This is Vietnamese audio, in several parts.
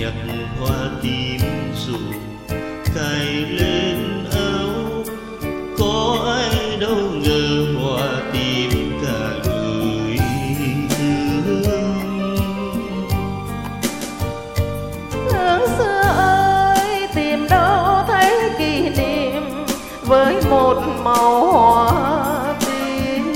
nhặt hoa tím rụng cài lên áo, có ai đâu ngờ hoa tím cả đời thương. Hương xưa ơi tìm đâu thấy kỷ niệm với một màu hoa tím,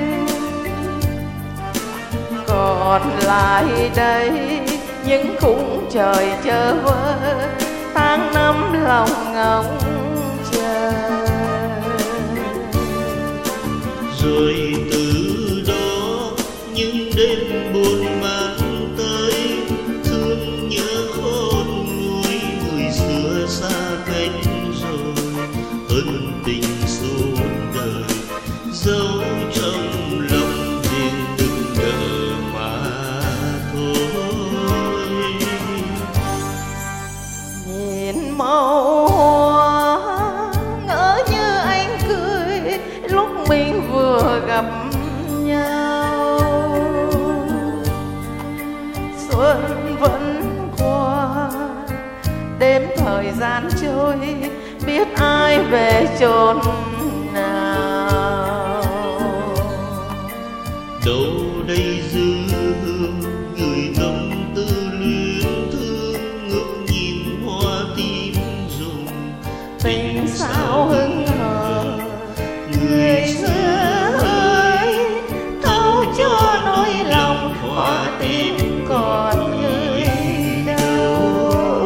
còn lại đây những khung trời chờ vơ, tháng năm lòng ngóng chờ. Rồi từ đó những đêm buồn man tới, thương nhớ khôn nguôi người xưa xa cách rồi, ân tình suốt đời dấu trong lòng riêng đừng ngờ mà thôi. Nhìn màu hoa ngỡ như anh cười lúc mình vừa gặp nhau, xuân vẫn qua đêm thời gian trôi, biết ai về chốn nào. Đâu đây dư hương người tâm tư luyến thương, ngước nhìn hoa tím rụng Tình sao hững hờ người xưa ơi, thấu cho nỗi lòng hoa tím còn người đâu.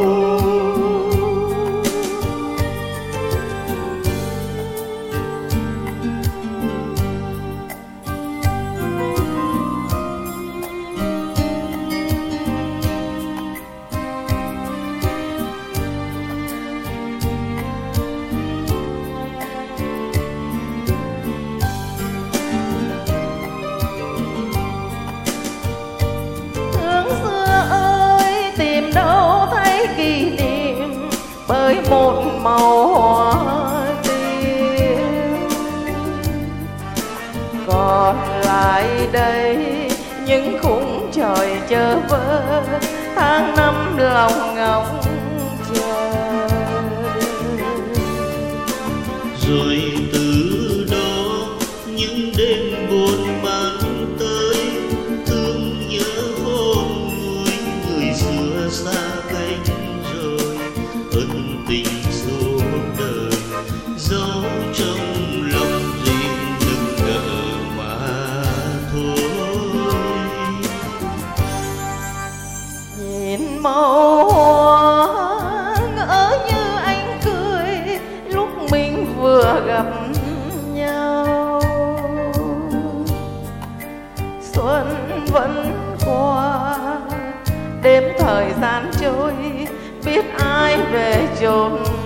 Kỷ niệm bởi một màu hoa tím, còn lại đây những khung trời chờ vơ, tháng năm lòng ngóng chờ. Rồi từ đó những đêm buồn man tới, thương nhớ khôn nguôi người xưa xa cách rồi, ân tình suốt đời dấu trong lòng riêng đừng ngờ mà thôi. Nhìn màu hoa ngỡ như anh cười lúc mình vừa gặp nhau, xuân vẫn qua đêm thời gian trôi, biết ai về chốn